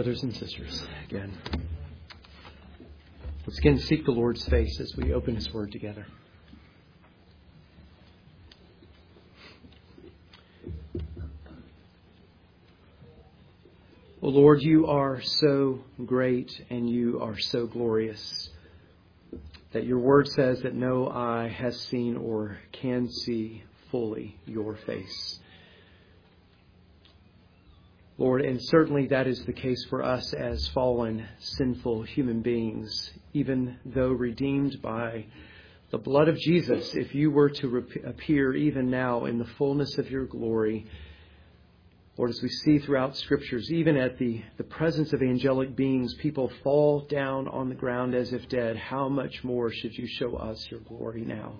brothers and sisters, again, let's again seek the Lord's face as we open His Word together. Oh Lord, you are so great and you are so glorious that your Word says that no eye has seen or can see fully your face. Lord, and certainly that is the case for us as fallen, sinful human beings, even though redeemed by the blood of Jesus. If you were to appear even now in the fullness of your glory, Lord, as we see throughout Scriptures, even at the presence of angelic beings, people fall down on the ground as if dead. How much more should you show us your glory now?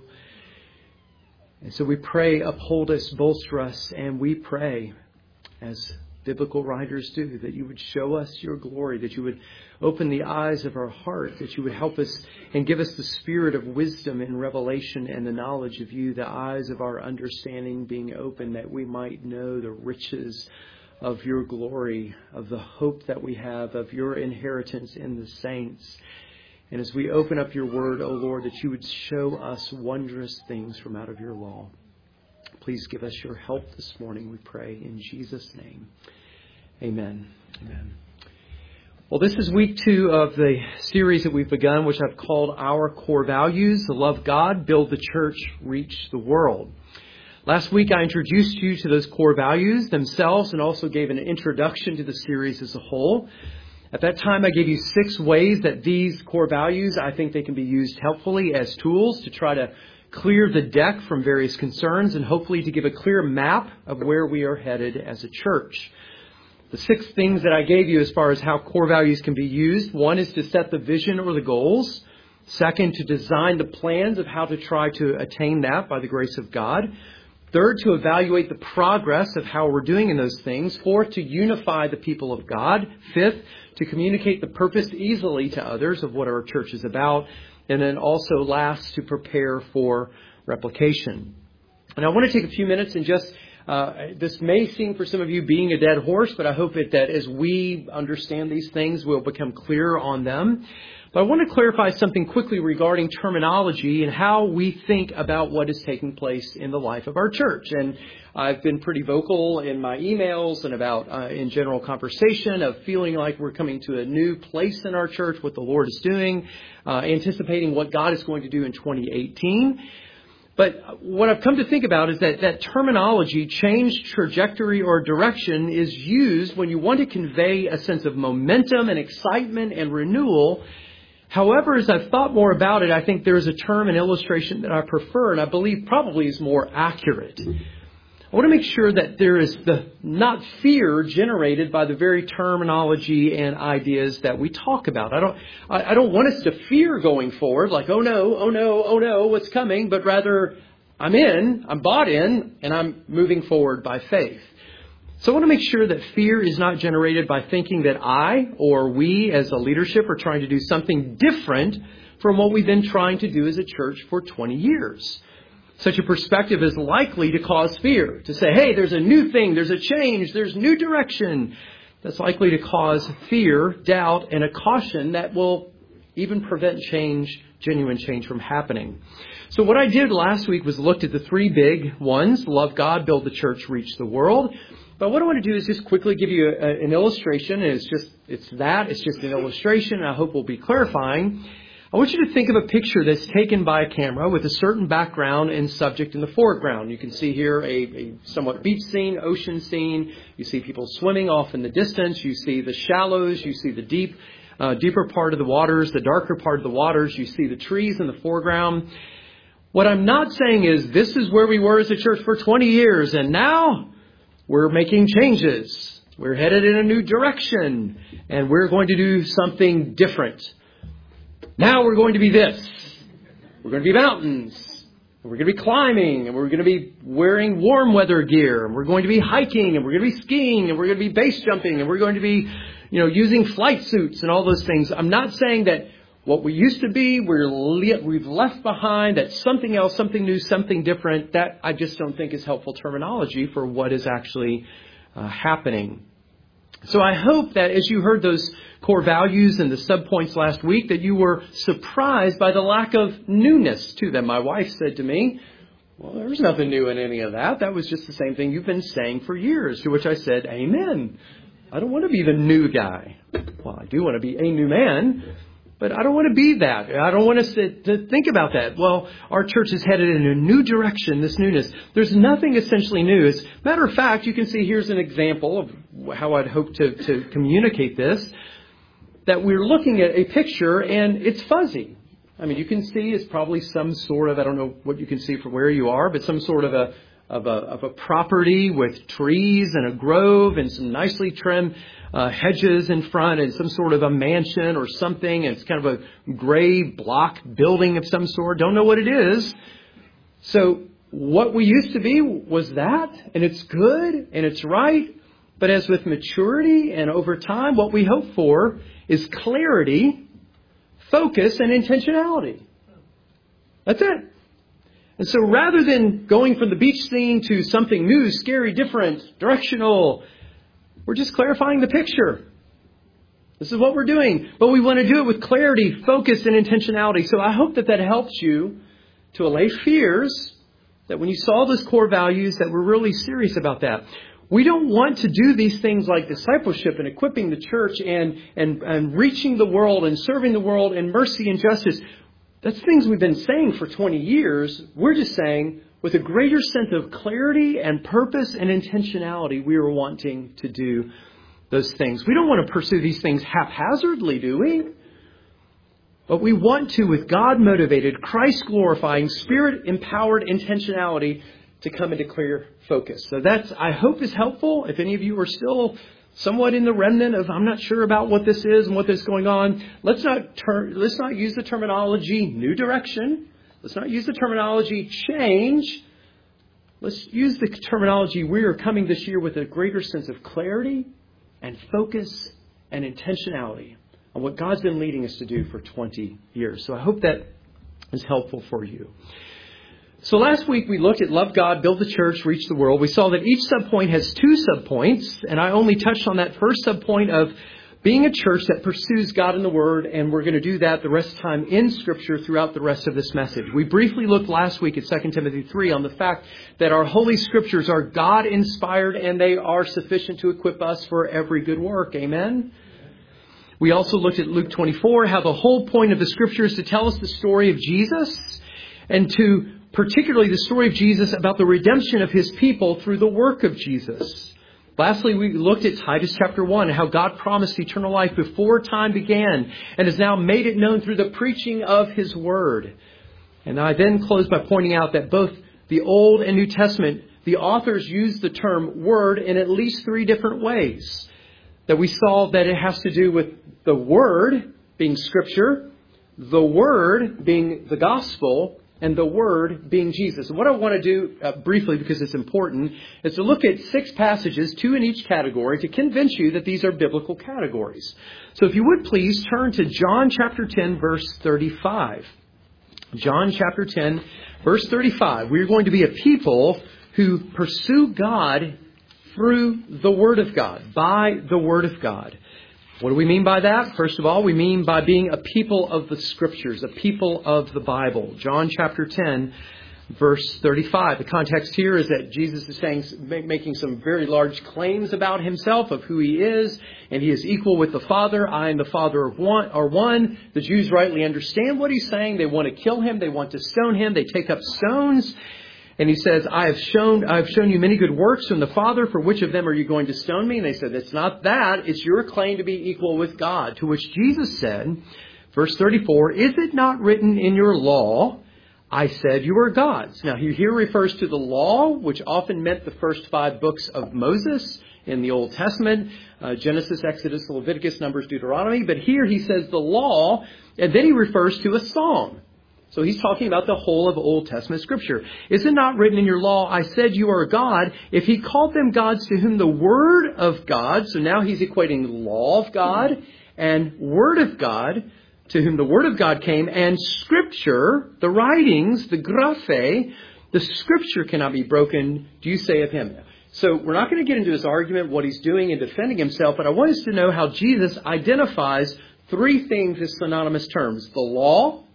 And so we pray, uphold us, bolster us, and we pray, as biblical writers do, that you would show us your glory, that you would open the eyes of our heart, that you would help us and give us the spirit of wisdom and revelation and the knowledge of you, the eyes of our understanding being open, that we might know the riches of your glory, of the hope that we have, of your inheritance in the saints. And as we open up your word, O Lord, that you would show us wondrous things from out of your law. Please give us your help this morning, we pray, in Jesus' name. Amen. Amen. Well, this is week 2 of the series that we've begun, which I've called Our Core Values: to love God, build the church, reach the world. Last week, I introduced you to those core values themselves and also gave an introduction to the series as a whole. At that time, I gave you 6 ways that these core values, I think they can be used helpfully as tools to try to clear the deck from various concerns and hopefully to give a clear map of where we are headed as a church. The 6 things that I gave you as far as how core values can be used: 1 is to set the vision or the goals. 2nd, to design the plans of how to try to attain that by the grace of God. 3rd, to evaluate the progress of how we're doing in those things. 4th, to unify the people of God. 5th, to communicate the purpose easily to others of what our church is about. And then also last, to prepare for replication. And I want to take a few minutes and just, this may seem for some of you being a dead horse, but I hope that as we understand these things, we'll become clearer on them. But I want to clarify something quickly regarding terminology and how we think about what is taking place in the life of our church. And I've been pretty vocal in my emails and about in general conversation of feeling like we're coming to a new place in our church, what the Lord is doing, anticipating what God is going to do in 2018. But what I've come to think about is that terminology, change, trajectory, or direction, is used when you want to convey a sense of momentum and excitement and renewal. However, as I've thought more about it, I think there is a term and illustration that I prefer and I believe probably is more accurate. I want to make sure that there is not fear generated by the very terminology and ideas that we talk about. I don't want us to fear going forward, like, oh no, what's coming? But rather, I'm bought in, and I'm moving forward by faith. So I want to make sure that fear is not generated by thinking that I or we as a leadership are trying to do something different from what we've been trying to do as a church for 20 years. Such a perspective is likely to cause fear, to say, hey, there's a new thing, there's a change, there's new direction. That's likely to cause fear, doubt, and a caution that will even prevent genuine change from happening. So what I did last week was looked at the 3 big ones: love God, build the church, reach the world. But what I want to do is just quickly give you an illustration. It's just an illustration, and I hope will be clarifying. I want you to think of a picture that's taken by a camera with a certain background and subject in the foreground. You can see here a somewhat beach scene, ocean scene. You see people swimming off in the distance. You see the shallows. You see the deeper part of the waters, the darker part of the waters. You see the trees in the foreground. What I'm not saying is this is where we were as a church for 20 years, and now we're making changes. We're headed in a new direction, and we're going to do something different. Now we're going to be this. We're going to be mountains. And we're going to be climbing. And we're going to be wearing warm weather gear. And we're going to be hiking. And we're going to be skiing. And we're going to be base jumping. And we're going to be, using flight suits and all those things. I'm not saying that what we used to be, we've left behind. That's something else, something new, something different. That I just don't think is helpful terminology for what is actually happening. So I hope that as you heard those core values and the subpoints last week, that you were surprised by the lack of newness to them. My wife said to me, well, there's nothing new in any of that. That was just the same thing you've been saying for years. To which I said, amen. I don't want to be the new guy. Well, I do want to be a new man, but I don't want to be that. I don't want us to think about that. Well, our church is headed in a new direction, this newness. There's nothing essentially new. As a matter of fact, you can see here's an example of how I'd hope to communicate this, that we're looking at a picture and it's fuzzy. I mean, you can see it's probably some sort of, I don't know what you can see from where you are, but some sort of a property with trees and a grove and some nicely trimmed hedges in front and some sort of a mansion or something. And it's kind of a gray block building of some sort. Don't know what it is. So what we used to be was that, and it's good and it's right. But as with maturity and over time, what we hope for is clarity, focus, and intentionality. That's it. And so rather than going from the beach scene to something new, scary, different, directional, we're just clarifying the picture. This is what we're doing. But we want to do it with clarity, focus, and intentionality. So I hope that helps you to allay fears, that when you saw those core values, that we're really serious about that. We don't want to do these things like discipleship and equipping the church and reaching the world and serving the world and mercy and justice. That's things we've been saying for 20 years. We're just saying with a greater sense of clarity and purpose and intentionality, we are wanting to do those things. We don't want to pursue these things haphazardly, do we? But we want to, with God-motivated, Christ-glorifying, Spirit-empowered intentionality, to come into clear focus. So that's, I hope, is helpful. If any of you are still somewhat in the remnant of, I'm not sure about what this is and what is going on, let's not use the terminology new direction. Let's not use the terminology change. Let's use the terminology we are coming this year with a greater sense of clarity and focus and intentionality on what God's been leading us to do for 20 years. So I hope that is helpful for you. So last week we looked at love God, build the church, reach the world. We saw that each subpoint has two subpoints, and I only touched on that first subpoint of being a church that pursues God in the Word, and we're going to do that the rest of the time in Scripture throughout the rest of this message. We briefly looked last week at 2 Timothy 3 on the fact that our Holy Scriptures are God-inspired and they are sufficient to equip us for every good work. Amen? We also looked at Luke 24, how the whole point of the Scripture is to tell us the story of Jesus and to particularly the story of Jesus about the redemption of His people through the work of Jesus. Lastly, we looked at Titus chapter 1, how God promised eternal life before time began and has now made it known through the preaching of His Word. And I then closed by pointing out that both the Old and New Testament, the authors use the term Word in at least three different ways. That we saw that it has to do with the Word being Scripture, the Word being the Gospel, and the Word being Jesus. And what I want to do briefly, because it's important, is to look at 6 passages, 2 in each category, to convince you that these are biblical categories. So if you would please turn to John chapter 10, verse 35. John chapter 10, verse 35. We're going to be a people who pursue God through the Word of God, by the Word of God. What do we mean by that? First of all, we mean by being a people of the Scriptures, a people of the Bible. John chapter 10, verse 35. The context here is that Jesus is making some very large claims about Himself, of who He is, and He is equal with the Father. I and the Father are one. The Jews rightly understand what He's saying. They want to kill Him. They want to stone Him. They take up stones. And He says, I have shown you many good works from the Father. For which of them are you going to stone me? And they said, it's not that. It's your claim to be equal with God. To which Jesus said, verse 34, is it not written in your law, I said you are gods? Now, he here refers to the law, which often meant the first 5 books of Moses in the Old Testament, Genesis, Exodus, Leviticus, Numbers, Deuteronomy. But here he says the law, and then he refers to a song. So he's talking about the whole of Old Testament Scripture. Is it not written in your law, I said you are a God? If He called them gods to whom the Word of God, so now he's equating law of God and Word of God, to whom the Word of God came, and Scripture, the writings, the graphe, the Scripture cannot be broken, do you say of Him? So we're not going to get into his argument, what he's doing in defending himself, but I want us to know how Jesus identifies three things as synonymous terms. The law,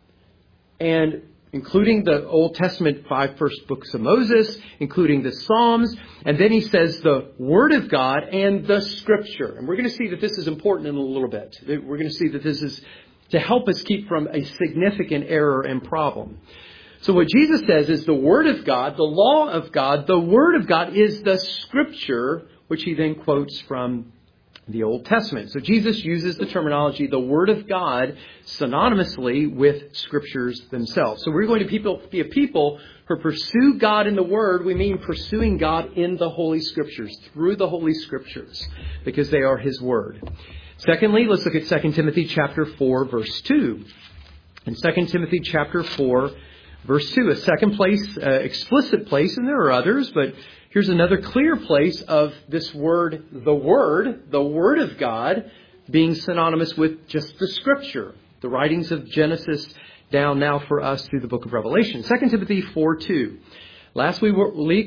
and including the Old Testament 5 first books of Moses, including the Psalms, and then he says the Word of God and the Scripture. And we're going to see that this is important in a little bit. We're going to see that this is to help us keep from a significant error and problem. So what Jesus says is the Word of God, the law of God, the Word of God is the Scripture, which he then quotes from the Old Testament. So Jesus uses the terminology, the Word of God, synonymously with Scriptures themselves. So we're going to be a people who pursue God in the Word. We mean pursuing God in the Holy Scriptures, through the Holy Scriptures, because they are His Word. Secondly, let's look at 2 Timothy chapter 4, verse 2. In 2 Timothy chapter 4, verse 2, a second place, explicit place, and there are others, but here's another clear place of this word, the Word of God, being synonymous with just the Scripture, the writings of Genesis down now for us through the book of Revelation. 2 Timothy 4:2. Last week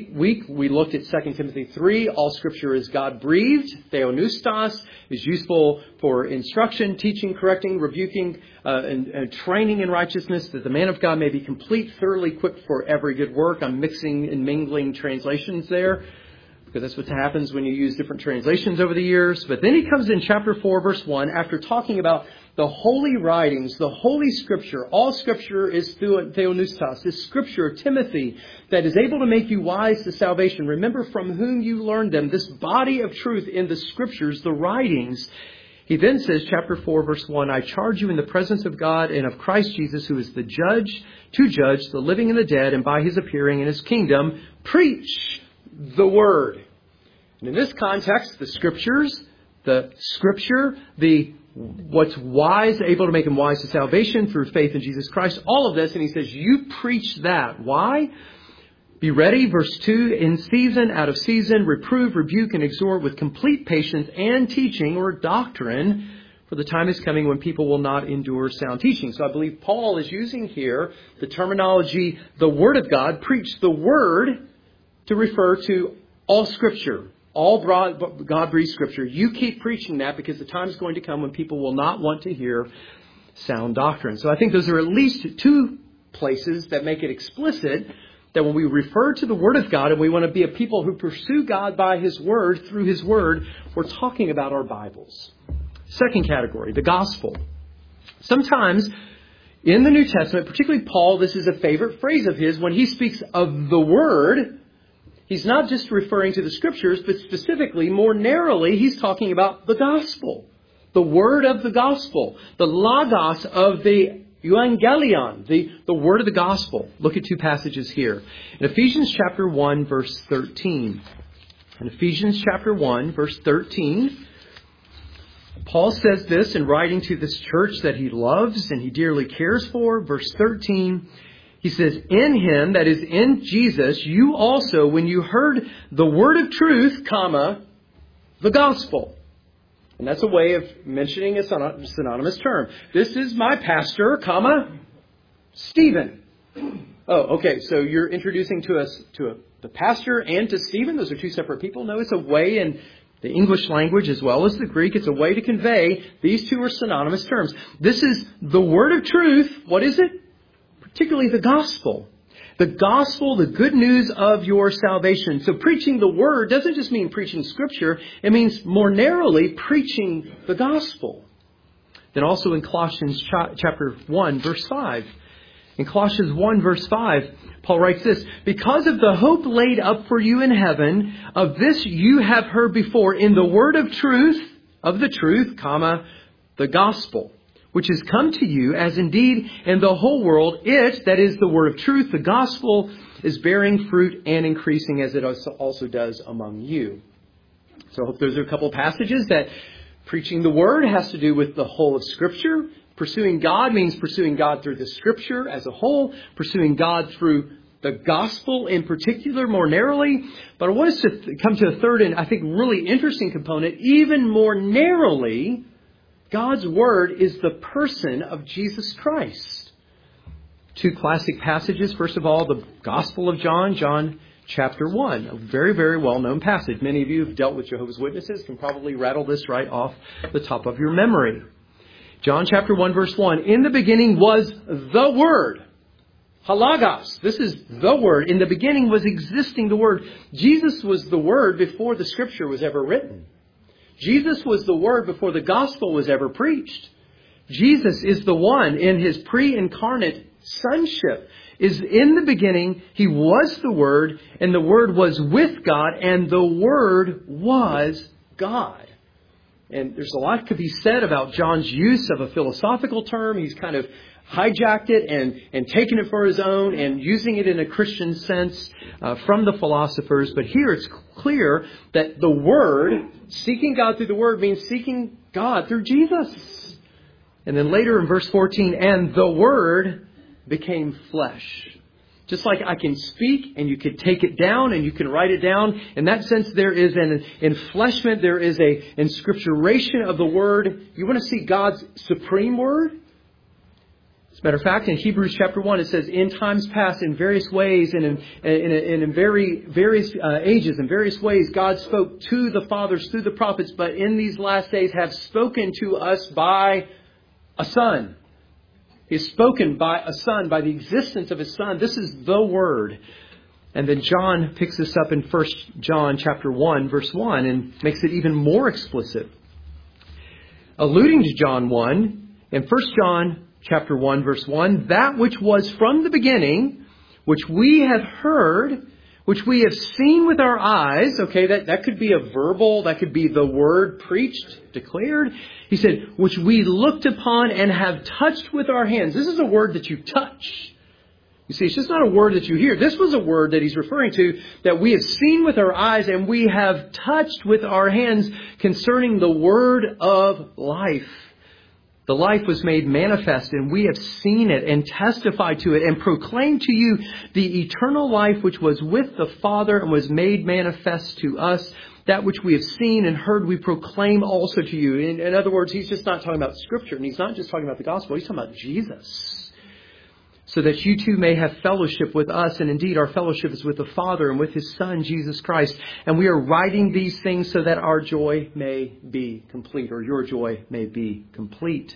we looked at 2 Timothy 3. All Scripture is God-breathed. Theopneustos is useful for instruction, teaching, correcting, rebuking, and training in righteousness, that the man of God may be complete, thoroughly equipped for every good work. I'm mixing and mingling translations there, because that's what happens when you use different translations over the years. But then he comes in chapter 4, verse 1, after talking about the holy writings, the Holy Scripture. All Scripture is theopneustos, this Scripture, Timothy, that is able to make you wise to salvation. Remember from whom you learned them, this body of truth in the Scriptures, the writings. He then says, chapter 4, verse 1, I charge you in the presence of God and of Christ Jesus, who is the judge, to judge the living and the dead, and by His appearing in His kingdom, preach the Word. And in this context, the Scriptures, the Scripture, what's wise, able to make him wise to salvation through faith in Jesus Christ, all of this, and he says, you preach that. Why? Be ready, verse 2, in season, out of season, reprove, rebuke, and exhort with complete patience and teaching or doctrine, for the time is coming when people will not endure sound teaching. So I believe Paul is using here the terminology, the Word of God, preach the Word, to refer to all Scripture. All God-breathed Scripture. You keep preaching that, because the time is going to come when people will not want to hear sound doctrine. So I think those are at least two places that make it explicit that when we refer to the Word of God and we want to be a people who pursue God by His Word, through His Word, we're talking about our Bibles. Second category, the Gospel. Sometimes in the New Testament, particularly Paul, this is a favorite phrase of his, when he speaks of the Word, he's not just referring to the Scriptures, but specifically, more narrowly, he's talking about the Gospel. The Word of the Gospel. The Logos of the Evangelion. The Word of the Gospel. Look at two passages here. In Ephesians chapter 1, verse 13. In Ephesians chapter 1, verse 13, Paul says this in writing to this church that he loves and he dearly cares for. Verse 13, he says, in Him, that is in Jesus, you also, when you heard the word of truth, the gospel. And that's a way of mentioning a synonymous term. This is my pastor, Stephen. Oh, okay. So you're introducing to us the pastor and to Stephen. Those are two separate people. No, it's a way in the English language as well as the Greek. It's a way to convey these two are synonymous terms. This is the word of truth. What is it? Particularly the gospel. The gospel, the good news of your salvation. So preaching the Word doesn't just mean preaching Scripture. It means more narrowly preaching the gospel. Then also in Colossians chapter 1, verse 5. In Colossians 1, verse 5, Paul writes this, because of the hope laid up for you in heaven, of this you have heard before in the word of the truth, the gospel, which has come to you, as indeed in the whole world, it, that is the word of truth, the gospel, is bearing fruit and increasing as it also does among you. So I hope those are a couple of passages that preaching the word has to do with the whole of Scripture. Pursuing God means pursuing God through the Scripture as a whole. Pursuing God through the gospel in particular, more narrowly. But I want us to come to a third and I think really interesting component, even more narrowly. God's Word is the person of Jesus Christ. Two classic passages. First of all, the Gospel of John, John chapter 1, a very, very well-known passage. Many of you who've dealt with Jehovah's Witnesses can probably rattle this right off the top of your memory. John chapter 1, verse 1, in the beginning was the Word. Halagos. This is the Word. In the beginning was existing the Word. Jesus was the Word before the Scripture was ever written. Jesus was the Word before the Gospel was ever preached. Jesus is the one in His pre-incarnate sonship. Is in the beginning, He was the Word, and the Word was with God, and the Word was God. And there's a lot could be said about John's use of a philosophical term. He's kind of hijacked it and taken it for his own and using it in a Christian sense from the philosophers. But here it's clear that the Word, seeking God through the Word, means seeking God through Jesus. And then later in verse 14, and the Word became flesh. Just like I can speak and you could take it down and you can write it down. In that sense, there is an enfleshment. There is a inscripturation of the Word. You want to see God's supreme Word? As a matter of fact, in Hebrews chapter 1, it says, in times past, in various ways and in various ages, in various ways, God spoke to the fathers through the prophets, but in these last days have spoken to us by a Son. He has spoken by a Son, by the existence of His Son. This is the Word. And then John picks this up in 1 John chapter 1, verse 1, and makes it even more explicit. Alluding to John 1, in 1 John chapter 1, verse 1, that which was from the beginning, which we have heard, which we have seen with our eyes. Okay, that could be a verbal, that could be the word preached, declared. He said, which we looked upon and have touched with our hands. This is a word that you touch. You see, it's just not a word that you hear. This was a word that he's referring to that we have seen with our eyes and we have touched with our hands concerning the word of life. The life was made manifest, and we have seen it and testified to it and proclaimed to you the eternal life which was with the Father and was made manifest to us. That which we have seen and heard we proclaim also to you. In other words, he's just not talking about Scripture, and he's not just talking about the gospel. He's talking about Jesus. So that you too may have fellowship with us. And indeed, our fellowship is with the Father and with His Son, Jesus Christ. And we are writing these things so that our joy may be complete, or your joy may be complete.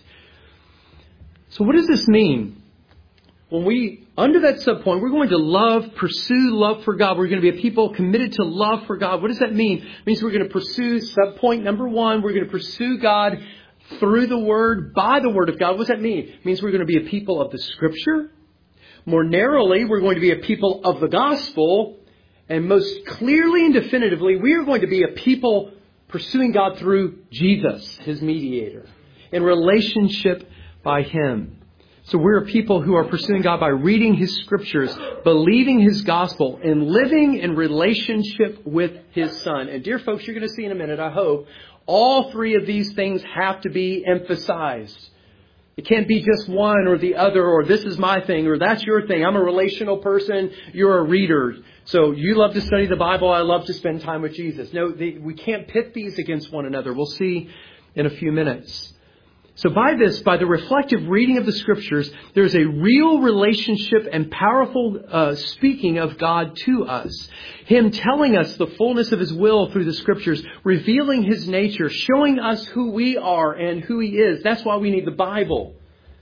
So what does this mean? When we, under that subpoint, we're going to pursue love for God. We're going to be a people committed to love for God. What does that mean? It means we're going to pursue, subpoint number 1, we're going to pursue God through the Word, by the Word of God. What does that mean? It means we're going to be a people of the Scripture. More narrowly, we're going to be a people of the gospel. And most clearly and definitively, we are going to be a people pursuing God through Jesus, His mediator, in relationship by Him. So we're a people who are pursuing God by reading His Scriptures, believing His gospel, and living in relationship with His Son. And dear folks, you're going to see in a minute, I hope, all three of these things have to be emphasized. It can't be just one or the other, or this is my thing, or that's your thing. I'm a relational person. You're a reader. So you love to study the Bible. I love to spend time with Jesus. No, we can't pit these against one another. We'll see in a few minutes. So by the reflective reading of the Scriptures, there's a real relationship and powerful speaking of God to us. Him telling us the fullness of His will through the Scriptures, revealing His nature, showing us who we are and who He is. That's why we need the Bible.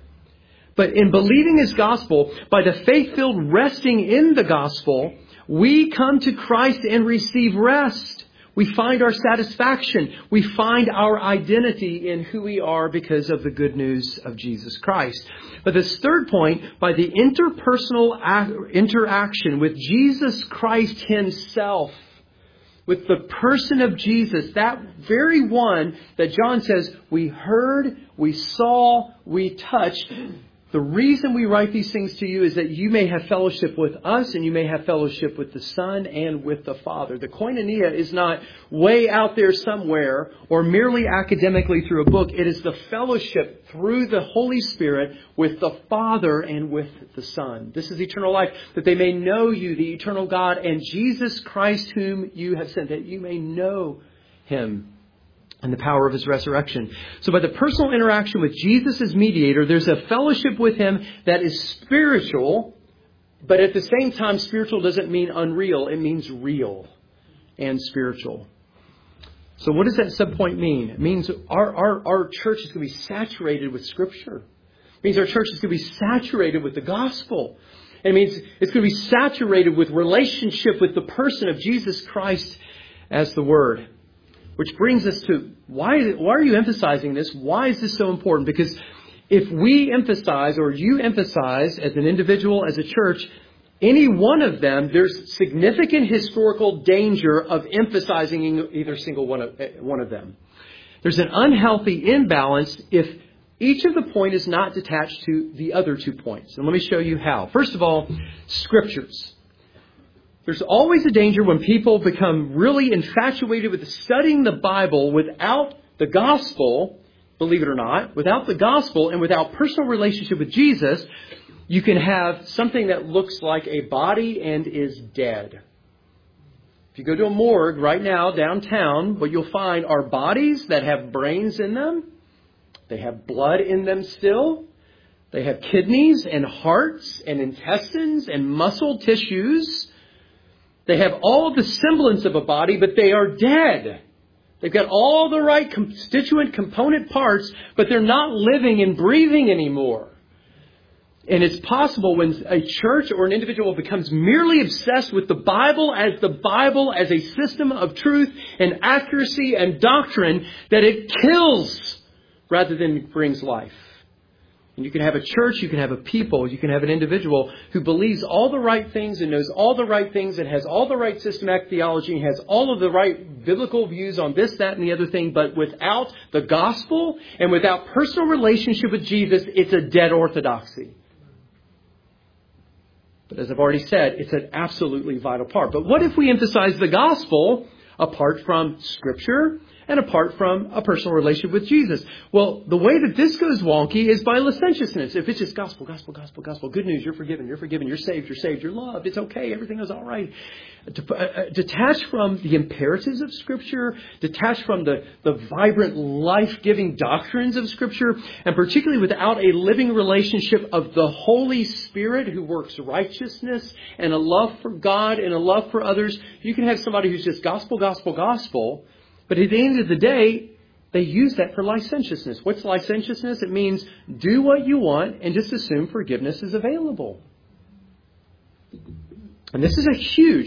But in believing His gospel, by the faith-filled resting in the gospel, we come to Christ and receive rest. We find our satisfaction. We find our identity in who we are because of the good news of Jesus Christ. But this third point, by the interpersonal interaction with Jesus Christ Himself, with the person of Jesus, that very one that John says, we heard, we saw, we touched. The reason we write these things to you is that you may have fellowship with us and you may have fellowship with the Son and with the Father. The koinonia is not way out there somewhere or merely academically through a book. It is the fellowship through the Holy Spirit with the Father and with the Son. This is eternal life, that they may know you, the eternal God, and Jesus Christ whom you have sent, that you may know Him and the power of His resurrection. So by the personal interaction with Jesus as mediator, there's a fellowship with Him that is spiritual But at the same time, spiritual doesn't mean unreal. It means real and spiritual. So what does that subpoint mean? It means our church is going to be saturated with Scripture. It means our church is going to be saturated with the gospel. It means it's going to be saturated with relationship with the person of Jesus Christ as the Word. Which brings us to, why are you emphasizing this? Why is this so important? Because if we emphasize, or you emphasize as an individual, as a church, any one of them, there's significant historical danger of emphasizing either single one of them. There's an unhealthy imbalance if each of the point is not detached to the other 2 points. And let me show you how. First of all, Scriptures. There's always a danger when people become really infatuated with studying the Bible without the gospel, believe it or not, without the gospel and without personal relationship with Jesus. You can have something that looks like a body and is dead. If you go to a morgue right now downtown, what you'll find are bodies that have brains in them. They have blood in them still. They have kidneys and hearts and intestines and muscle tissues. They have all the semblance of a body, but they are dead. They've got all the right constituent component parts, but they're not living and breathing anymore. And it's possible when a church or an individual becomes merely obsessed with the Bible as a system of truth and accuracy and doctrine, that it kills rather than brings life. And you can have a church, you can have a people, you can have an individual who believes all the right things and knows all the right things and has all the right systematic theology and has all of the right biblical views on this, that, and the other thing. But without the gospel and without personal relationship with Jesus, it's a dead orthodoxy. But as I've already said, it's an absolutely vital part. But what if we emphasize the gospel apart from Scripture and apart from a personal relationship with Jesus? Well, the way that this goes wonky is by licentiousness. If it's just gospel, gospel, gospel, gospel, good news, you're forgiven, you're saved, you're loved, it's okay, everything is all right. Detached from the imperatives of Scripture, detached from the vibrant, life-giving doctrines of Scripture, and particularly without a living relationship of the Holy Spirit who works righteousness and a love for God and a love for others, you can have somebody who's just gospel, gospel, gospel. But at the end of the day, they use that for licentiousness. What's licentiousness? It means do what you want and just assume forgiveness is available. And this is a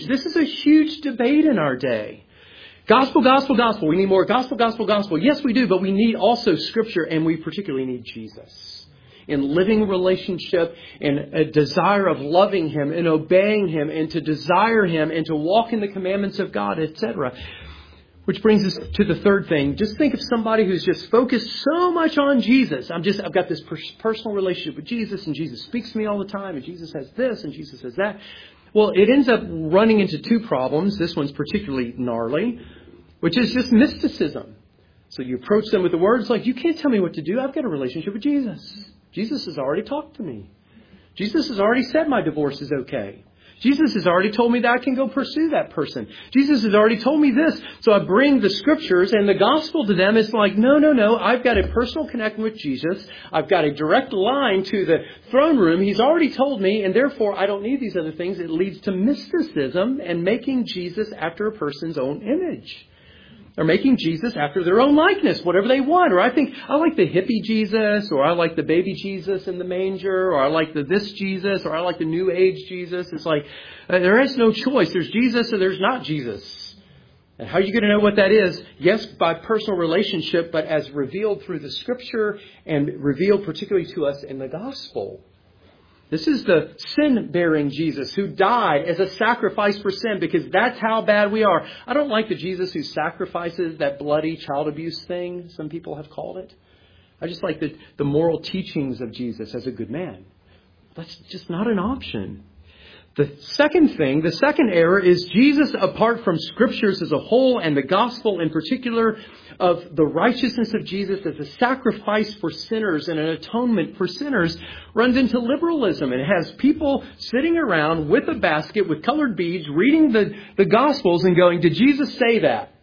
huge debate in our day. Gospel, gospel, gospel. We need more gospel, gospel, gospel. Yes, we do, but we need also Scripture, and we particularly need Jesus. In living relationship and a desire of loving Him and obeying Him and to desire Him and to walk in the commandments of God, etc. Which brings us to the third thing. Just think of somebody who's just focused so much on Jesus. I've got this personal relationship with Jesus, and Jesus speaks to me all the time, and Jesus says this, and Jesus says that. Well, it ends up running into two problems. This one's particularly gnarly, which is just mysticism. So you approach them with the words like, you can't tell me what to do. I've got a relationship with Jesus. Jesus has already talked to me. Jesus has already said my divorce is okay. Jesus has already told me that I can go pursue that person. Jesus has already told me this. So I bring the Scriptures and the gospel to them. It's like, no. I've got a personal connection with Jesus. I've got a direct line to the throne room. He's already told me, and therefore I don't need these other things. It leads to mysticism and making Jesus after a person's own image. Or making Jesus after their own likeness, whatever they want. Or I like the hippie Jesus, or I like the baby Jesus in the manger, or I like the this Jesus, or I like the New Age Jesus. It's like, there is no choice. There's Jesus or there's not Jesus. And how are you going to know what that is? Yes, by personal relationship, but as revealed through the Scripture and revealed particularly to us in the gospel. This is the sin-bearing Jesus who died as a sacrifice for sin, because that's how bad we are. I don't like the Jesus who sacrifices, that bloody child abuse thing some people have called it. I just like the moral teachings of Jesus as a good man. That's just not an option. The second error is Jesus, apart from Scriptures as a whole and the gospel in particular, of the righteousness of Jesus as a sacrifice for sinners and an atonement for sinners, runs into liberalism and has people sitting around with a basket with colored beads reading the Gospels and going, did Jesus say that?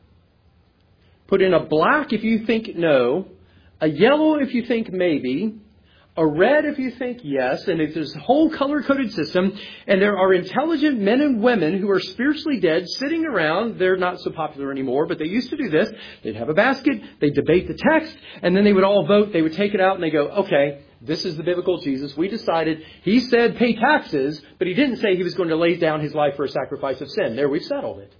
Put in a black if you think no, a yellow if you think maybe, a red if you think yes, and if there's a whole color-coded system, and there are intelligent men and women who are spiritually dead sitting around. They're not so popular anymore, but they used to do this. They'd have a basket, they'd debate the text, and then they would all vote. They would take it out and they go, okay, this is the biblical Jesus. We decided he said pay taxes, but he didn't say he was going to lay down his life for a sacrifice of sin. There, we've settled it.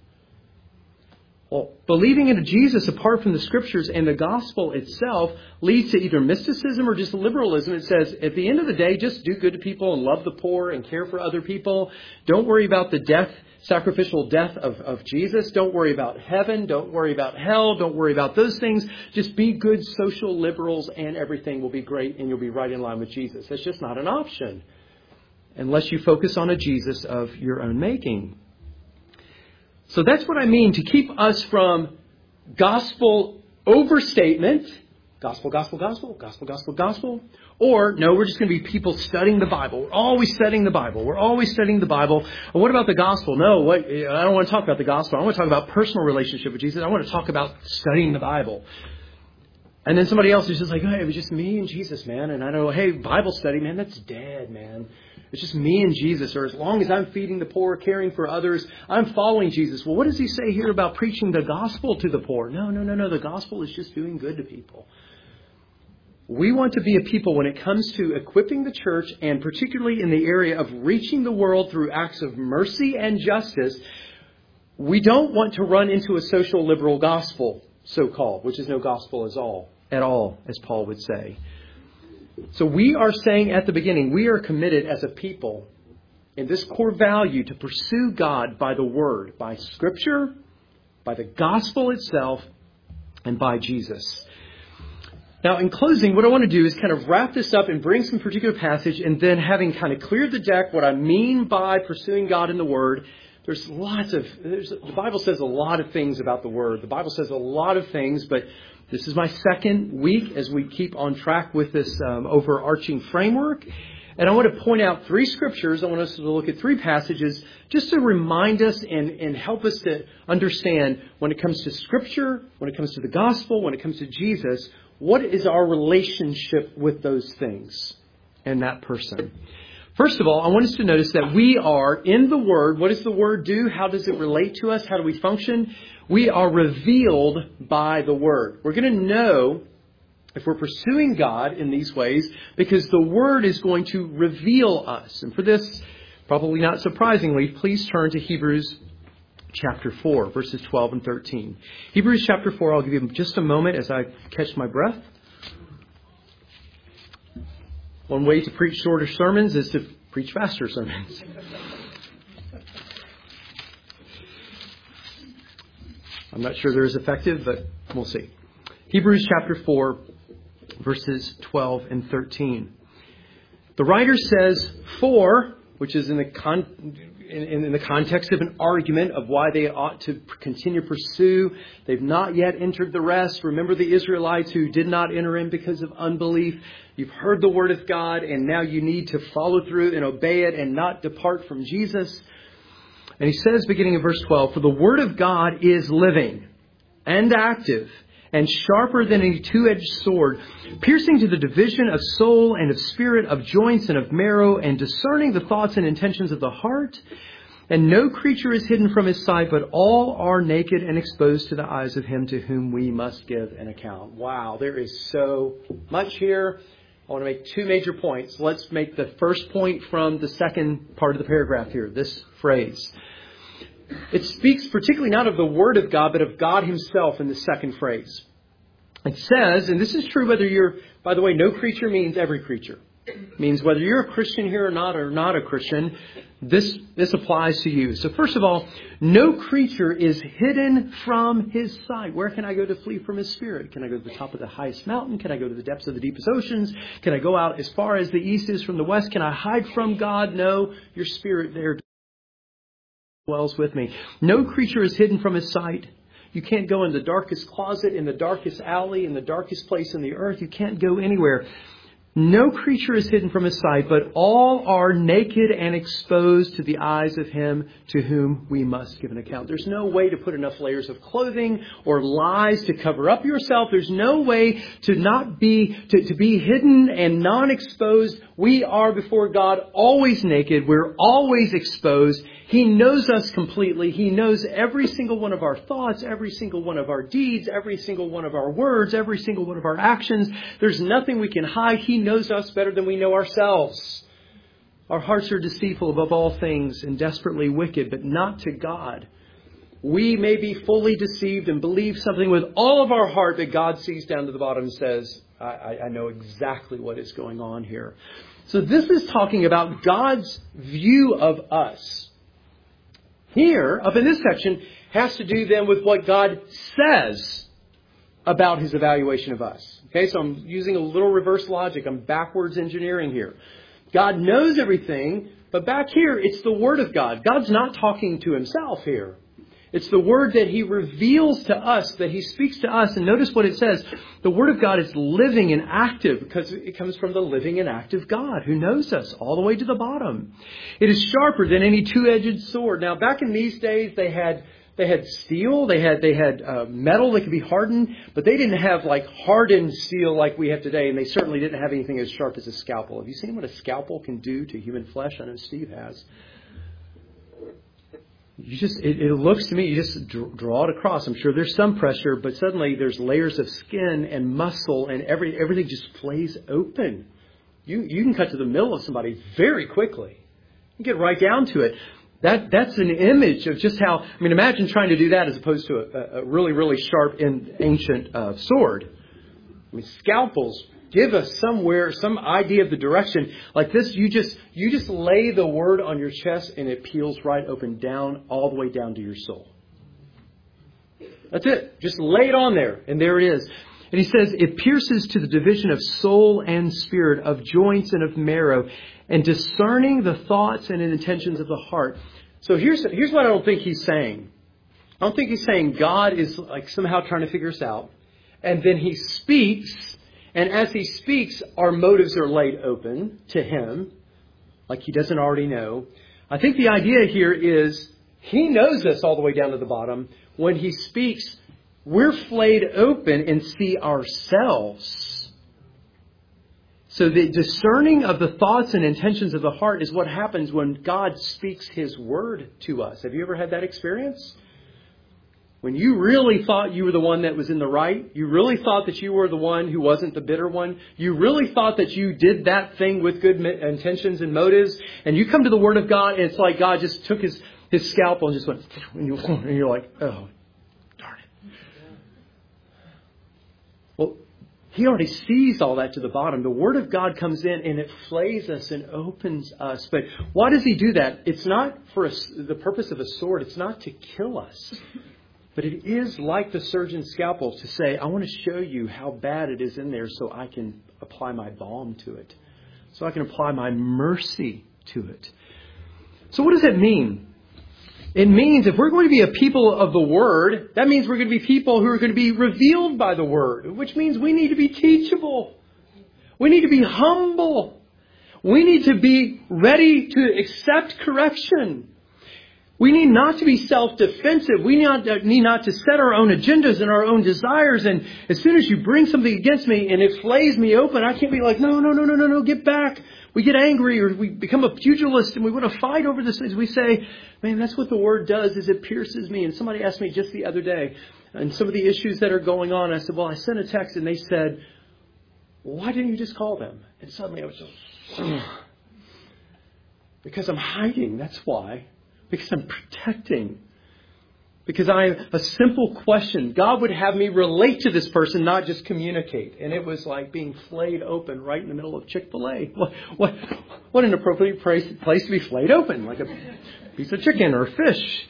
Well, believing in a Jesus apart from the Scriptures and the gospel itself leads to either mysticism or just liberalism. It says, at the end of the day, just do good to people and love the poor and care for other people. Don't worry about the sacrificial death of Jesus. Don't worry about heaven. Don't worry about hell. Don't worry about those things. Just be good social liberals and everything will be great and you'll be right in line with Jesus. That's just not an option unless you focus on a Jesus of your own making. So that's what I mean to keep us from gospel overstatement. Gospel, gospel, gospel, gospel, gospel, gospel. Or, no, we're just going to be people studying the Bible. We're always studying the Bible. We're always studying the Bible. Or what about the gospel? No, I don't want to talk about the gospel. I want to talk about personal relationship with Jesus. I want to talk about studying the Bible. And then somebody else is just like, hey, it was just me and Jesus, man. And I know, hey, Bible study, man, that's dead, man. It's just me and Jesus. Or as long as I'm feeding the poor, caring for others, I'm following Jesus. Well, what does he say here about preaching the gospel to the poor? No. The gospel is just doing good to people. We want to be a people when it comes to equipping the church, and particularly in the area of reaching the world through acts of mercy and justice. We don't want to run into a social liberal gospel, so-called, which is no gospel at all, as Paul would say. So we are saying at the beginning, we are committed as a people in this core value to pursue God by the Word, by Scripture, by the gospel itself, and by Jesus. Now, in closing, what I want to do is kind of wrap this up and bring some particular passage, and then having kind of cleared the deck what I mean by pursuing God in the Word. The Bible says a lot of things about the Word. The Bible says a lot of things, but this is my second week as we keep on track with this overarching framework. And I want to point out 3 scriptures. I want us to look at 3 passages just to remind us and help us to understand when it comes to Scripture, when it comes to the gospel, when it comes to Jesus, what is our relationship with those things and that person. First of all, I want us to notice that we are in the Word. What does the Word do? How does it relate to us? How do we function? We are revealed by the Word. We're going to know if we're pursuing God in these ways because the Word is going to reveal us. And for this, probably not surprisingly, please turn to Hebrews chapter 4, verses 12 and 13. Hebrews chapter 4, I'll give you just a moment as I catch my breath. One way to preach shorter sermons is to preach faster sermons. I'm not sure they're as effective, but we'll see. Hebrews chapter 4, verses 12 and 13. The writer says, "For," which is in the context of an argument of why they ought to continue to pursue. They've not yet entered the rest. Remember the Israelites who did not enter in because of unbelief. You've heard the word of God, and now you need to follow through and obey it and not depart from Jesus. And he says, beginning in verse 12, "For the word of God is living and active and sharper than any two-edged sword, piercing to the division of soul and of spirit, of joints and of marrow, and discerning the thoughts and intentions of the heart. And no creature is hidden from his sight, but all are naked and exposed to the eyes of him to whom we must give an account." Wow, there is so much here. I want to make 2 major points. Let's make the first point from the second part of the paragraph here, this phrase. It speaks particularly not of the Word of God, but of God Himself in the second phrase. It says, and this is true whether you're, by the way, no creature means every creature. It means whether you're a Christian here or not a Christian, this applies to you. So first of all, no creature is hidden from His sight. Where can I go to flee from His Spirit? Can I go to the top of the highest mountain? Can I go to the depths of the deepest oceans? Can I go out as far as the east is from the west? Can I hide from God? No, your Spirit there dwells with me. No creature is hidden from His sight. You can't go in the darkest closet, in the darkest alley, in the darkest place in the earth. You can't go anywhere. No creature is hidden from His sight, but all are naked and exposed to the eyes of Him to whom we must give an account. There's no way to put enough layers of clothing or lies to cover up yourself. There's no way to not be, to be hidden and non-exposed. We are before God always naked. We're always exposed. He knows us completely. He knows every single one of our thoughts, every single one of our deeds, every single one of our words, every single one of our actions. There's nothing we can hide. He knows us better than we know ourselves. Our hearts are deceitful above all things and desperately wicked, but not to God. We may be fully deceived and believe something with all of our heart, but God sees down to the bottom and says, I know exactly what is going on here. So this is talking about God's view of us. Here, up in this section, has to do then with what God says about His evaluation of us. Okay, so I'm using a little reverse logic. I'm backwards engineering here. God knows everything, but back here, it's the Word of God. God's not talking to Himself here. It's the Word that He reveals to us, that He speaks to us. And notice what it says. The Word of God is living and active because it comes from the living and active God who knows us all the way to the bottom. It is sharper than any two-edged sword. Now, back in these days, they had steel, they had metal that could be hardened, but they didn't have like hardened steel like we have today, and they certainly didn't have anything as sharp as a scalpel. Have you seen what a scalpel can do to human flesh? I know Steve has. It looks to me, you just draw it across. I'm sure there's some pressure, but suddenly there's layers of skin and muscle and everything just flays open. You can cut to the middle of somebody very quickly. You get right down to it. That's an image of just how, imagine trying to do that as opposed to a really, really sharp and ancient sword. Scalpels give us some idea of the direction. Like this, you just lay the Word on your chest and it peels right open down, all the way down to your soul. That's it. Just lay it on there, and there it is. And he says, it pierces to the division of soul and spirit, of joints and of marrow, and discerning the thoughts and intentions of the heart. So here's what I don't think he's saying. I don't think he's saying God is like somehow trying to figure us out. And then He speaks. And as He speaks, our motives are laid open to Him, like He doesn't already know. I think the idea here is He knows us all the way down to the bottom. When He speaks, we're flayed open and see ourselves. So the discerning of the thoughts and intentions of the heart is what happens when God speaks His Word to us. Have you ever had that experience? When you really thought you were the one that was in the right, you really thought that you were the one who wasn't the bitter one, you really thought that you did that thing with good intentions and motives, and you come to the Word of God, and it's like God just took His scalpel and just went, and you're like, oh, darn it. Well, He already sees all that to the bottom. The Word of God comes in and it flays us and opens us. But why does He do that? It's not for the purpose of a sword. It's not to kill us. But it is like the surgeon's scalpel to say, I want to show you how bad it is in there so I can apply my balm to it. So I can apply my mercy to it. So what does that mean? It means if we're going to be a people of the Word, that means we're going to be people who are going to be revealed by the Word, which means we need to be teachable. We need to be humble. We need to be ready to accept correction. We need not to be self-defensive. We need not to set our own agendas and our own desires. And as soon as you bring something against me and it flays me open, I can't be like, no, get back. We get angry or we become a pugilist and we want to fight over this. As we say, man, that's what the Word does, is it pierces me. And somebody asked me just the other day, and some of the issues that are going on, I said, well, I sent a text and they said, why didn't you just call them? And suddenly I was just, because I'm hiding, that's why. Because I'm protecting. Because a simple question. God would have me relate to this person, not just communicate. And it was like being flayed open right in the middle of Chick-fil-A. What an appropriate place to be flayed open, like a piece of chicken or fish.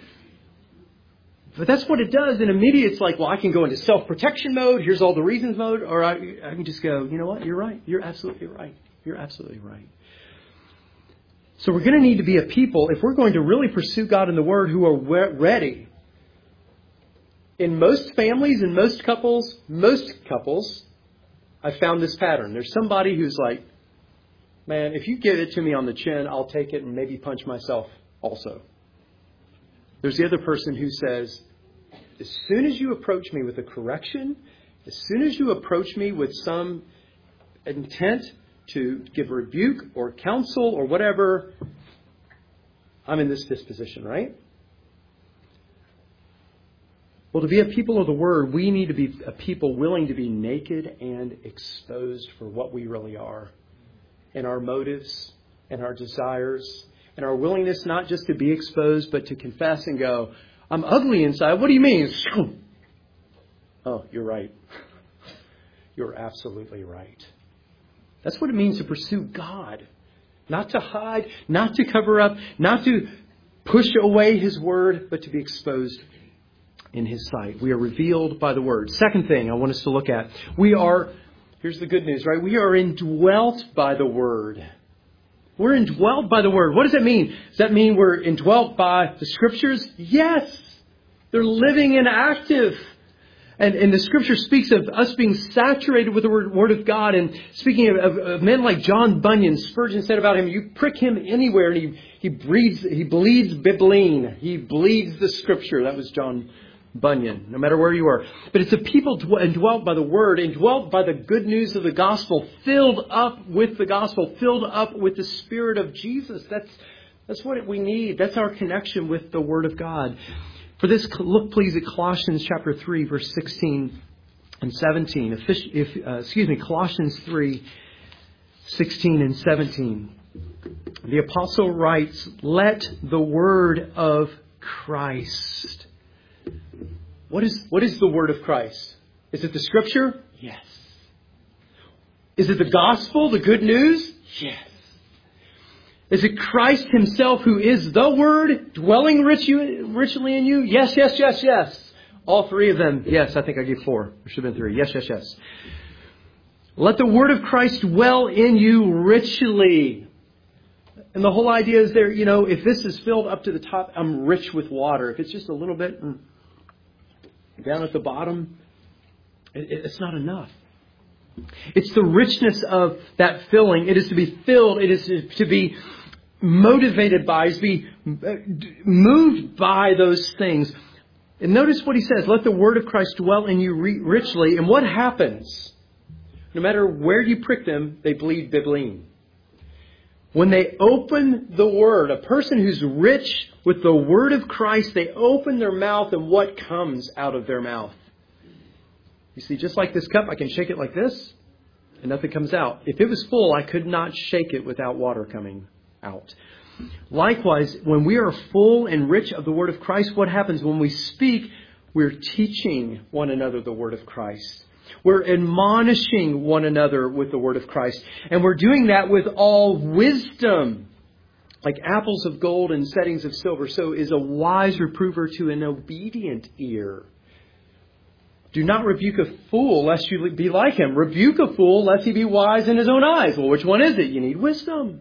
But that's what it does. And immediately it's like, well, I can go into self-protection mode. Here's all the reasons mode. Or I can just go, you know what? You're right. You're absolutely right. You're absolutely right. So we're going to need to be a people, if we're going to really pursue God in the Word, who are ready. In most families and most couples, I found this pattern. There's somebody who's like, man, if you give it to me on the chin, I'll take it and maybe punch myself also. There's the other person who says, as soon as you approach me with a correction, as soon as you approach me with some intent to give rebuke or counsel or whatever, I'm in this disposition, right? Well, to be a people of the Word, we need to be a people willing to be naked and exposed for what we really are, and our motives and our desires and our willingness not just to be exposed, but to confess and go, I'm ugly inside. What do you mean? Oh, you're right. You're absolutely right. That's what it means to pursue God. Not to hide, not to cover up, not to push away His Word, but to be exposed in His sight. We are revealed by the Word. Second thing I want us to look at. Here's the good news, right? We are indwelt by the Word. We're indwelt by the Word. What does that mean? Does that mean we're indwelt by the Scriptures? Yes. They're living and active. And the Scripture speaks of us being saturated with the Word of God. And speaking of men like John Bunyan, Spurgeon said about him, you prick him anywhere and he bleeds Bibline. He bleeds the Scripture. That was John Bunyan, no matter where you are. But it's a people indwelt by the Word, indwelt by the good news of the gospel, filled up with the gospel, filled up with the Spirit of Jesus. That's what we need. That's our connection with the Word of God. For this, look please at Colossians chapter 3, verse 16 and 17. Colossians 3, 16 and 17. The apostle writes, let the word of Christ. What is the word of Christ? Is it the Scripture? Yes. Is it the gospel, the good news? Yes. Is it Christ Himself who is the Word dwelling richly in you? Yes, yes, yes, yes. All three of them. Yes, I think I gave 4. There should have been 3. Yes, yes, yes. Let the Word of Christ dwell in you richly. And the whole idea is there, if this is filled up to the top, I'm rich with water. If it's just a little bit down at the bottom, it's not enough. It's the richness of that filling. It is to be filled. It is to be motivated by, to be moved by those things. And notice what he says. Let the word of Christ dwell in you richly. And what happens? No matter where you prick them, they bleed Bibline. When they open the word, a person who's rich with the word of Christ, they open their mouth and what comes out of their mouth? You see, just like this cup, I can shake it like this and nothing comes out. If it was full, I could not shake it without water coming out. Likewise, when we are full and rich of the word of Christ, what happens when we speak? We're teaching one another the word of Christ. We're admonishing one another with the word of Christ. And we're doing that with all wisdom. Like apples of gold and settings of silver, so is a wise reprover to an obedient ear. Do not rebuke a fool lest you be like him. Rebuke a fool lest he be wise in his own eyes. Well, which one is it? You need wisdom.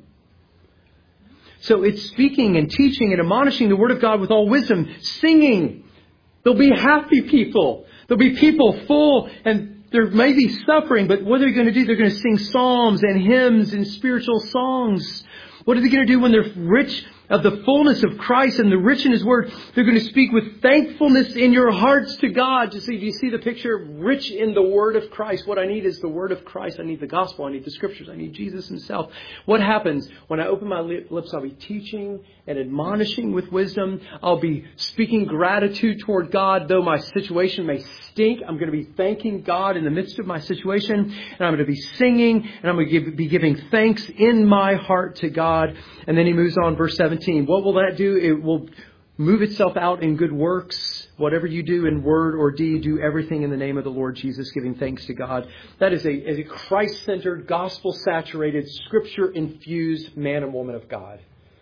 So it's speaking and teaching and admonishing the word of God with all wisdom. Singing. There'll be happy people. There'll be people full and there may be suffering. But what are they going to do? They're going to sing psalms and hymns and spiritual songs. What are they going to do when they're rich of the fullness of Christ and the rich in His Word? They're going to speak with thankfulness in your hearts to God. Do you see the picture? Rich in the Word of Christ. What I need is the Word of Christ. I need the gospel. I need the Scriptures. I need Jesus Himself. What happens when I open my lips? I'll be teaching and admonishing with wisdom. I'll be speaking gratitude toward God. Though my situation may stink, I'm going to be thanking God in the midst of my situation. And I'm going to be singing. And I'm going to be giving thanks in my heart to God. And then he moves on, verse 17. What will that do? It will move itself out in good works. Whatever you do in word or deed, do everything in the name of the Lord Jesus, giving thanks to God. That is a Christ-centered, gospel-saturated, Scripture-infused man and woman of God.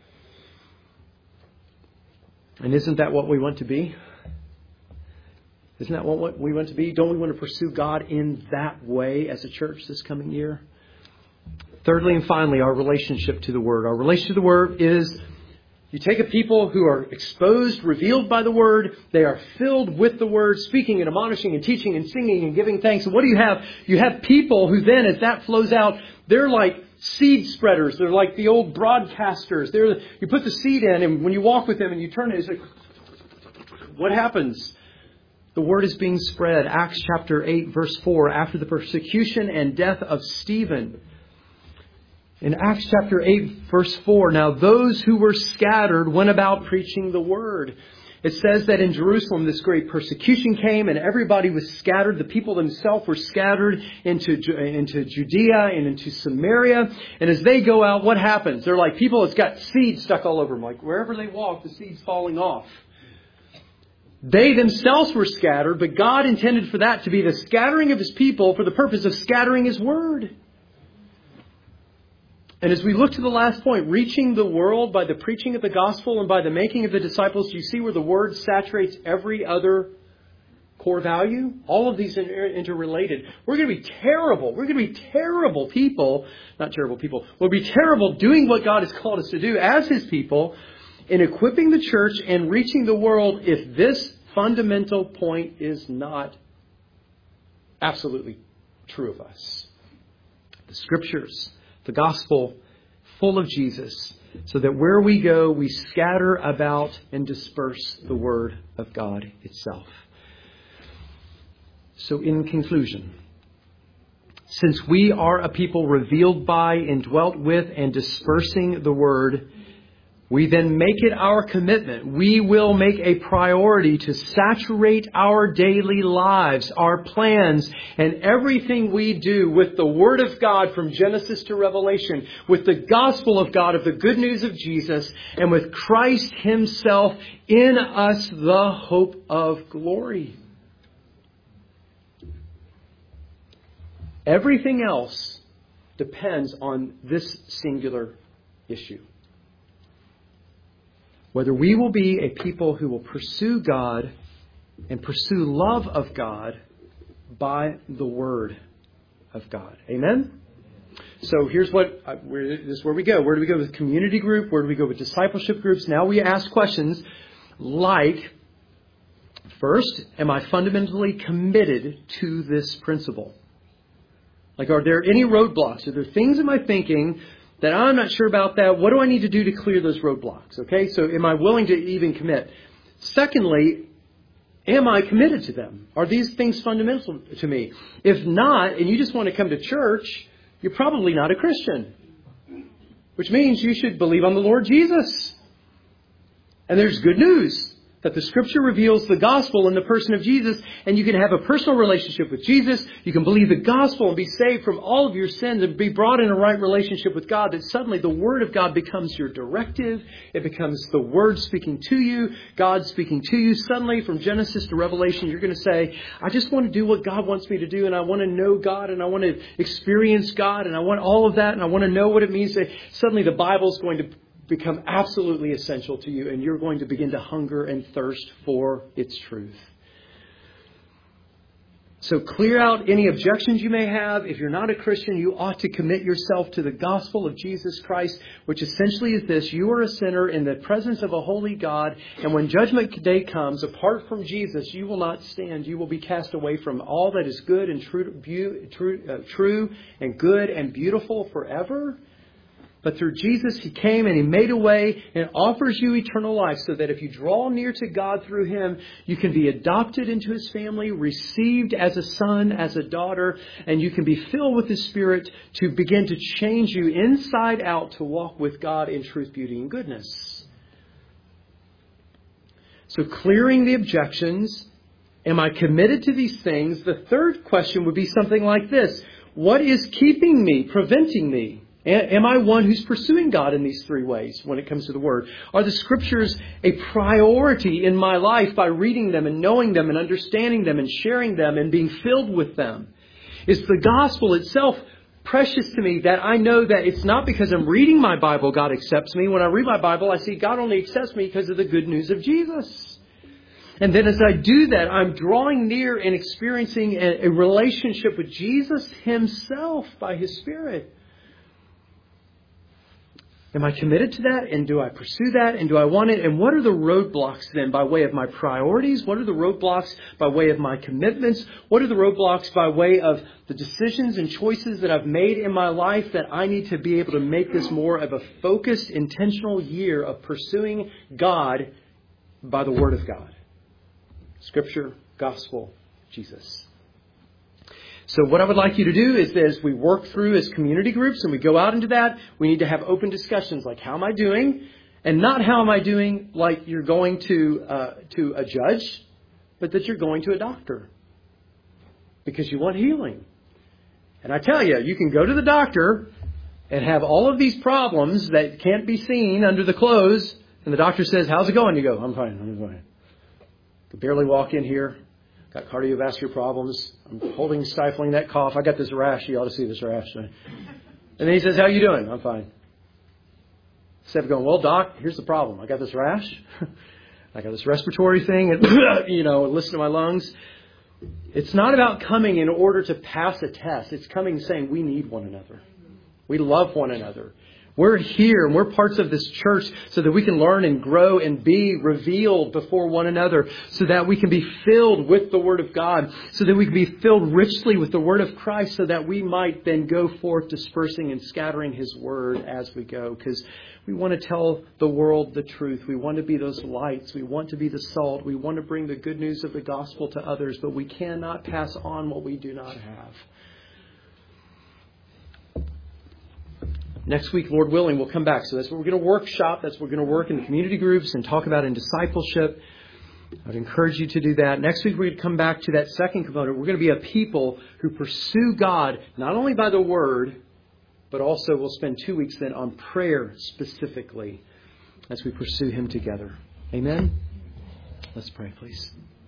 And isn't that what we want to be? Isn't that what we want to be? Don't we want to pursue God in that way as a church this coming year? Thirdly and finally, our relationship to the Word. Our relationship to the Word is You take a people who are exposed, revealed by the Word. They are filled with the Word, speaking and admonishing and teaching and singing and giving thanks. And what do you have? You have people who then, as that flows out, they're like seed spreaders. They're like the old broadcasters. You put the seed in, and when you walk with them and you turn it, it's like, what happens? The Word is being spread. Acts chapter 8, verse 4, after the persecution and death of Stephen. In Acts chapter 8, verse 4, now those who were scattered went about preaching the Word. It says that in Jerusalem this great persecution came and everybody was scattered. The people themselves were scattered into Judea and into Samaria. And as they go out, what happens? They're like people that's got seeds stuck all over them. Like wherever they walk, the seed's falling off. They themselves were scattered, but God intended for that to be the scattering of His people for the purpose of scattering His Word. And as we look to the last point, reaching the world by the preaching of the gospel and by the making of the disciples, do you see where the Word saturates every other core value? All of these are interrelated. We're going to be terrible. We're going to be terrible people. Not terrible people. We'll be terrible doing what God has called us to do as His people in equipping the church and reaching the world if this fundamental point is not absolutely true of us. The Scriptures, the gospel, full of Jesus, so that where we go, we scatter about and disperse the Word of God itself. So in conclusion, since we are a people revealed by, indwelt with, and dispersing the Word, we then make it our commitment. We will make a priority to saturate our daily lives, our plans, and everything we do with the Word of God from Genesis to Revelation, with the gospel of God, of the good news of Jesus, and with Christ Himself in us, the hope of glory. Everything else depends on this singular issue. Whether we will be a people who will pursue God and pursue love of God by the Word of God. Amen? So here's this is where we go. Where do we go with community group? Where do we go with discipleship groups? Now we ask questions like, first, am I fundamentally committed to this principle? Like, are there any roadblocks? Are there things in my thinking that I'm not sure about that? What do I need to do to clear those roadblocks? Okay, so am I willing to even commit? Secondly, am I committed to them? Are these things fundamental to me? If not, and you just want to come to church, you're probably not a Christian. Which means you should believe on the Lord Jesus. And there's good news. That the Scripture reveals the gospel in the person of Jesus, and you can have a personal relationship with Jesus. You can believe the gospel and be saved from all of your sins and be brought in a right relationship with God. That suddenly the Word of God becomes your directive. It becomes the Word speaking to you, God speaking to you. Suddenly from Genesis to Revelation, you're going to say, I just want to do what God wants me to do, and I want to know God, and I want to experience God, and I want all of that, and I want to know what it means. Suddenly the Bible's going to become absolutely essential to you, and you're going to begin to hunger and thirst for its truth. So clear out any objections you may have. If you're not a Christian, you ought to commit yourself to the gospel of Jesus Christ, which essentially is this: you are a sinner in the presence of a holy God, and when judgment day comes, apart from Jesus, you will not stand. You will be cast away from all that is good and true and good and beautiful forever. But through Jesus, He came and He made a way and offers you eternal life so that if you draw near to God through Him, you can be adopted into His family, received as a son, as a daughter, and you can be filled with His Spirit to begin to change you inside out to walk with God in truth, beauty, and goodness. So clearing the objections, am I committed to these things? The third question would be something like this: what is keeping me, preventing me? Am I one who's pursuing God in these three ways when it comes to the Word? Are the Scriptures a priority in my life by reading them and knowing them and understanding them and sharing them and being filled with them? Is the gospel itself precious to me that I know that it's not because I'm reading my Bible God accepts me? When I read my Bible, I see God only accepts me because of the good news of Jesus. And then as I do that, I'm drawing near and experiencing a relationship with Jesus Himself by His Spirit. Am I committed to that? And do I pursue that? And do I want it? And what are the roadblocks then by way of my priorities? What are the roadblocks by way of my commitments? What are the roadblocks by way of the decisions and choices that I've made in my life that I need to be able to make this more of a focused, intentional year of pursuing God by the Word of God? Scripture, Gospel, Jesus. So what I would like you to do is that as we work through as community groups and we go out into that, we need to have open discussions like, how am I doing? And not how am I doing like you're going to a judge, but that you're going to a doctor because you want healing. And I tell you, you can go to the doctor and have all of these problems that can't be seen under the clothes, and the doctor says, how's it going? You go, I'm fine. I can barely walk in here. Got cardiovascular problems. I'm stifling that cough. I got this rash. You ought to see this rash. And then he says, how you doing? I'm fine. Instead of going, well, doc, here's the problem. I got this rash. I got this respiratory thing. And, listen to my lungs. It's not about coming in order to pass a test. It's coming saying we need one another. We love one another. We're here and we're parts of this church so that we can learn and grow and be revealed before one another, so that we can be filled with the Word of God, so that we can be filled richly with the Word of Christ, so that we might then go forth dispersing and scattering His Word as we go. Because we want to tell the world the truth. We want to be those lights. We want to be the salt. We want to bring the good news of the gospel to others, but we cannot pass on what we do not have. Next week, Lord willing, we'll come back. So that's what we're going to workshop. That's what we're going to work in the community groups and talk about in discipleship. I'd encourage you to do that. Next week, we're going to come back to that second component. We're going to be a people who pursue God, not only by the Word, but also we'll spend 2 weeks then on prayer specifically as we pursue Him together. Amen? Let's pray, please.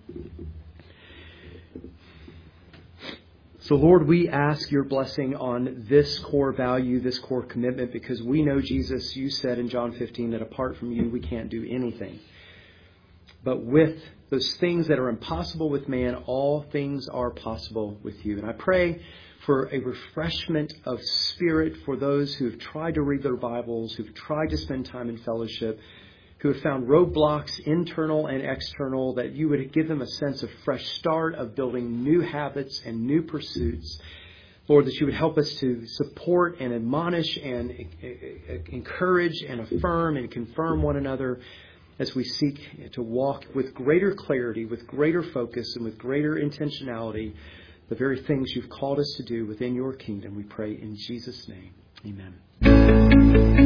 So, Lord, we ask your blessing on this core value, this core commitment, because we know, Jesus, you said in John 15 that apart from you, we can't do anything. But with those things that are impossible with man, all things are possible with you. And I pray for a refreshment of spirit for those who have tried to read their Bibles, who've tried to spend time in fellowship, who have found roadblocks, internal and external, that you would give them a sense of fresh start, of building new habits and new pursuits. Lord, that you would help us to support and admonish and encourage and affirm and confirm one another as we seek to walk with greater clarity, with greater focus, and with greater intentionality, the very things you've called us to do within your kingdom. We pray in Jesus' name. Amen.